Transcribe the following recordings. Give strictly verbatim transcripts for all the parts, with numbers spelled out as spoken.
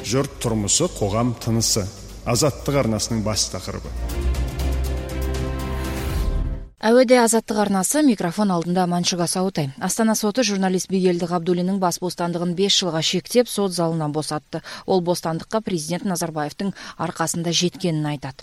Жұрт тұрмысы, қоғам тынысы. Азаттық арнасының бас тақырыбы. Әуеде Азаттық арнасы, микрофон алдында Маншуга Сауытай. Астана соты журналист Бигелді Ғабдуллиннің бас бостандығын бес жылға шектеп, сот залынан босатты. Ол бостандыққа президент Назарбаевтың арқасында жеткенін айтады.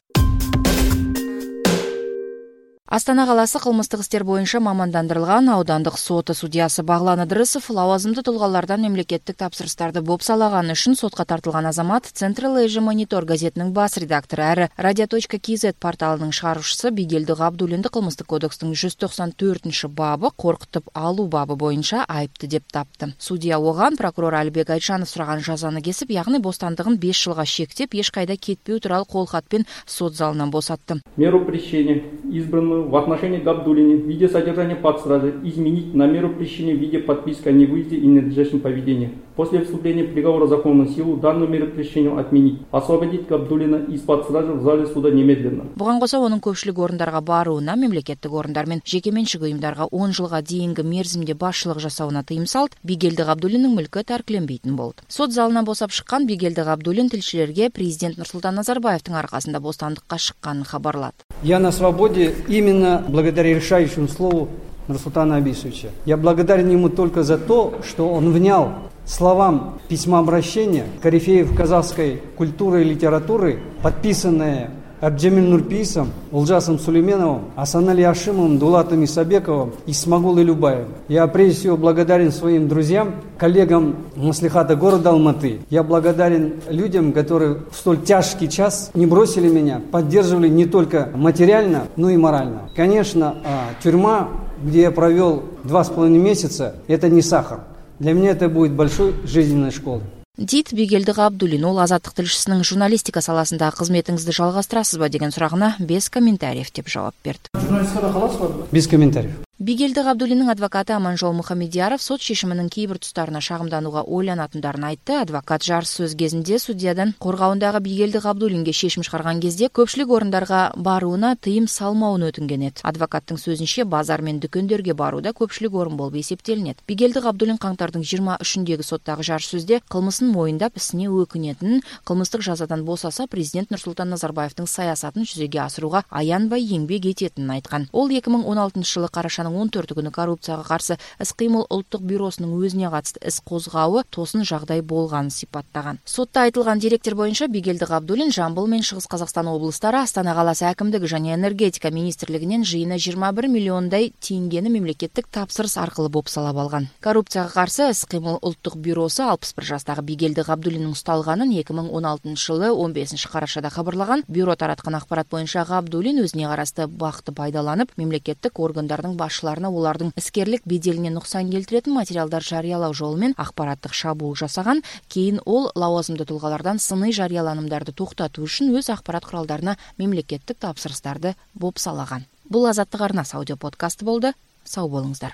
Астана қаласы қылмыстық істер бойынша мамандандырылған аудандық соты судьясы Бағлан Ыдырысов лауазымды тұлғалардан мемлекеттік тапсырыстарды бопсалағаны үшін сотқа тартылған азамат Central Asia Monitor газетінің бас редакторы әрі radio.kz порталының шығарушысы Бигелді Ғабдуллинді қылмыстық кодекстің жүз тоқсан төртінші бабы қорқытып алу бабы бойынша айыпты деп тапты. Судья оған прокурор Әлібек Айтжанов сұраған жазаны кесіп, яғни бостандығын бес жылға шектеп, ешқайда кетпеу туралы қолхатпен сот залынан босатты. Меру пресечения избранную в отношении Ғабдуллина в виде содержания под стражей изменить на меру пресечения в виде подписки о невыезде и ненадлежащем поведении. После вступления приговора законную силу данную меру пресечения отменить. Освободить Ғабдуллина из-под стражи в зале суда немедленно. Бұған қоса оның көпшілік орындарға баруына, мемлекеттік орындар мен жекеменшік ұйымдарға он жылға дейінгі мерзімде басшылық жасауына тыйым салды. Бигелді Ғабдуллиннің мүлкі тәркіленбейтін болды. Сот залынан босап шыққан Бигелді Ғабдуллин тілшілерге президент Нұрсұлтан Назарбаевтың арқасында бостандыққа шыққанын хабарлады. Я на свободе именно благодаря решающему слову Нурсултана Абишевича. Я благодарен ему только за то, что он внял словам письма обращения корифеев казахской культуры и литературы, подписанные Абджамиль Нурпейсом, Олжасом Сулейменовым, Асанали Ашимовым, Дулатом Исабековым и Смагулой Любаевым. Я прежде всего благодарен своим друзьям, коллегам маслихата города Алматы. Я благодарен людям, которые в столь тяжкий час не бросили меня, поддерживали не только материально, но и морально. Конечно, тюрьма, где я провел два с половиной месяца, это не сахар. Для меня это будет большой жизненной школой. Дейді Бигелді Ғабдуллин. Ол Азаттық тілшісінің журналистика саласындағы қызметіңізді жалғастырасыз ба деген сұрағына без комментариев деп жауап берді. Журналистикада қаласыз ба? Без комментариев. Бигелді Ғабдуллиннің адвокаты Аманжол Мұхамедияров сот шешімінің кейбір тұстарына шағымдануға ойланатындарын айтты. Адвокат жарыс сөз кезінде судьядан қорғауындағы Бигелді Ғабдуллинге шешім шығарған кезде көпшілік орындарға баруына тыйым салмауын өтінген еді. Адвокаттың сөзінше базар мен дүкендерге баруда көпшілік орын болып есептелінеді. Бигелді Ғабдуллин қаңтардың жиырма үшіндегі соттағы жарыс сөзде қылмысын мойындап ісіне өкінетінін, қылмыстық жазадан босаса президент Нұрсұлтан Назарбаевтың саясатын жүзеге асыруға аянбай еңбек ететінін айтқан. Ол екі мың он алтыншы жылы қарашаның он төрті күні коррупцияға қарсы іс-қимыл ұлттық бюросының өзіне қатысты іс қозғауы тосын жағдай болғанын сипаттаған. Сотта айтылған деректер бойынша Бигелді Ғабдуллин Жамбыл мен Шығыс Қазақстан облыстары, Астана қаласы әкімдігі және энергетика министрлігінен жиыны жиырма бір миллиондай теңгені мемлекеттік тапсырыс арқылы бопсалап алған. Коррупцияға қарсы іс-қимыл ұлттық бюросы алпыс бір жастағы Бигелді Ғабдуллиннің ұсталғанын екі мың он алтыншы жылы он бесінші қарашада хабарлаған. Бюро таратқан ақпарат бойынша Ғабдуллин өзіне қарасты бақты пайдаланып, мемлекеттік органдардың басшыларына олардың іскерлік беделіне нұқсан келтіретін материалдар жариялау жолымен ақпараттық шабуыл жасаған. Кейін ол лауазымды тұлғалардан сыни жарияланымдарды тоқтату үшін өз ақпарат құралдарына мемлекеттік тапсырыстарды бопсалаған. Бұл Азаттық арнасы аудио подкасты болды. Сау болыңыздар.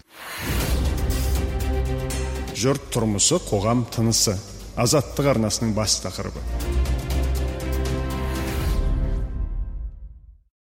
Жұрт тұрмысы, қоғам тынысы. Азаттық арнасының бас тақырыбы.